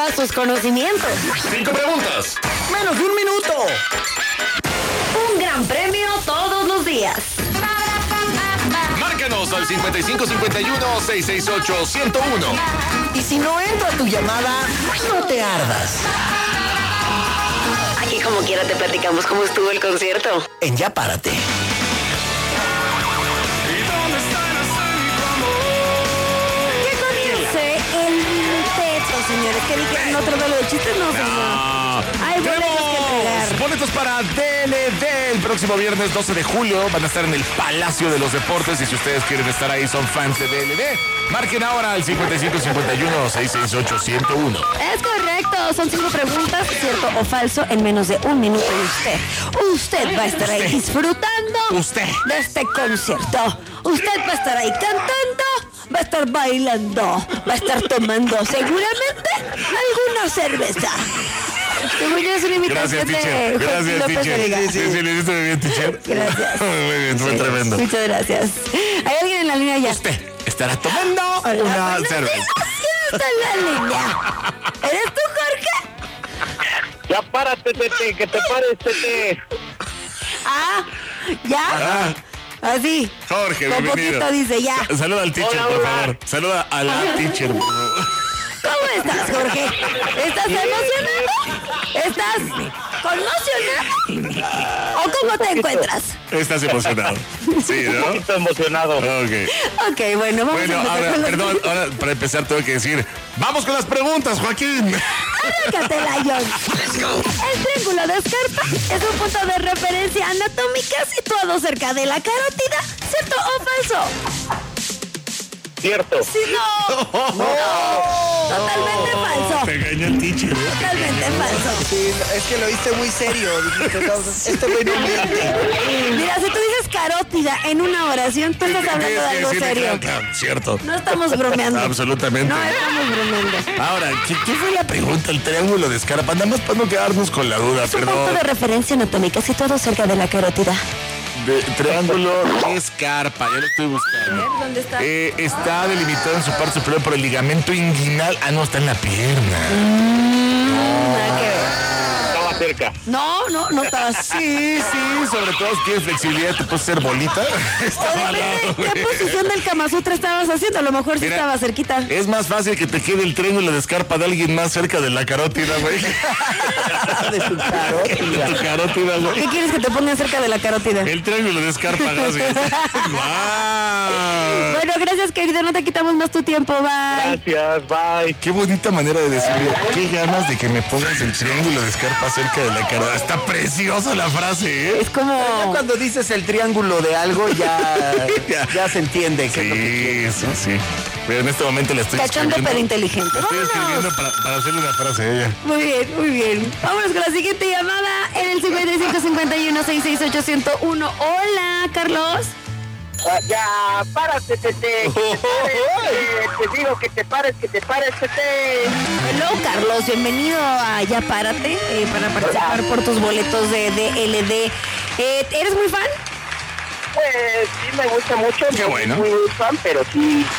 pruebas tus conocimientos. 5 preguntas. Menos de un minuto. Un gran premio todos los días. Márcanos al 5551-668-1001. Y si no entra tu llamada, no te ardas. Aquí como quiera te platicamos cómo estuvo el concierto. En Ya Párate. Que comience el minuteto, señores. Que dijeron otro duelo de chistes, no, señor. Hay boletos que entregar. Boletos para DLD el próximo viernes 12 de julio. Van a estar en el Palacio de los Deportes y si ustedes quieren estar ahí, son fans de DLD, marquen ahora al 5551-668-1001. Es correcto, son 5 preguntas, cierto o falso, en menos de un minuto. Y usted va a estar ahí disfrutando de este concierto. Usted va a estar ahí cantando, va a estar bailando, va a estar tomando seguramente alguna cerveza. Según yo es una invitación de Joaquín López Dóriga. Sí, le diste muy bien, teacher. Gracias. Muy bien, fue tremendo. Muchas gracias. ¿Hay alguien en la línea ya? Usted estará tomando Hola, una buenos cerveza. días, ¿quién está en la línea? ¿Eres tú, Jorge? Ya párate, Tete, que te pares, Tete. Ah, ¿ya? Ah, Así. Jorge, Con bienvenido. poquito dice ya. Saluda al teacher, Hola, por hola. favor. Saluda a la teacher, por favor. ¿Cómo estás, Jorge? ¿Estás emocionado? ¿Estás conmocionado? ¿O cómo te encuentras? Estás emocionado. Sí, Un ¿no? poquito emocionado. Ok. Ok, bueno, vamos Bueno, a empezar ahora, con las perdón, ahora para empezar tengo que decir, vamos con las preguntas, Joaquín. Arráncate, Lion. El triángulo de Scarpa es un punto de referencia anatómica situado cerca de la carótida, ¿cierto o falso? Cierto. Sí, no. Totalmente falso. Te engañó el teacher. Totalmente falso. Sí, es que lo hice muy serio. Dijiste, no, este güey no miente. Mira, si tú dices carótida en una oración, tú estás hablando de algo serio. Claro, cierto. No estamos bromeando. Absolutamente. No estamos bromeando. Ahora, ¿qué fue la pregunta? El triángulo de Scarpa. Nada más para no quedarnos con la duda, Es un punto perdón. de referencia anatómica situado cerca de la carótida. Triángulo de Scarpa, ya lo estoy buscando. ¿Dónde está? Está delimitado en su parte superior por el ligamento inguinal. Ah, no, está en la pierna. Nada que ver. Estaba cerca. No estaba así. Sí, sobre todo si tienes flexibilidad, te puedes hacer bolita. O Estaba al lado, depende güey. qué posición del Kama Sutra estabas haciendo. A lo mejor sí Mira, estaba cerquita. Es más fácil que te quede el triángulo de Scarpa de alguien más cerca de la carótida, güey. De tu carótida. De tu carótida, güey. ¿Qué quieres que te pongan cerca de la carótida? El triángulo de Scarpa, gracias. ¡Guau! Bueno, gracias, querido. No te quitamos más tu tiempo. Bye. Gracias, bye. Qué bonita manera de decirlo. Qué ganas de que me pongas el triángulo de Scarpa cerca de la carótida. Está preciosa la frase, ¿eh? Es como... Ya cuando dices el triángulo de algo, ya se entiende qué es lo que Sí, sí. Pero en este momento le estoy Cachondo escribiendo. pero inteligente. Le estoy Vámonos. escribiendo para hacerle una frase a ella. Muy bien, muy bien. Vámonos con la siguiente llamada en el 5551-668-1001. Hola, Carlos. Ya, párate, Tete. Te digo que te pares, Tete. Hello, Carlos. Bienvenido a Ya Párate para participar por tus boletos de DLD. ¿Eres muy fan? Pues sí me gusta mucho. Qué no bueno. soy muy fan, pero sí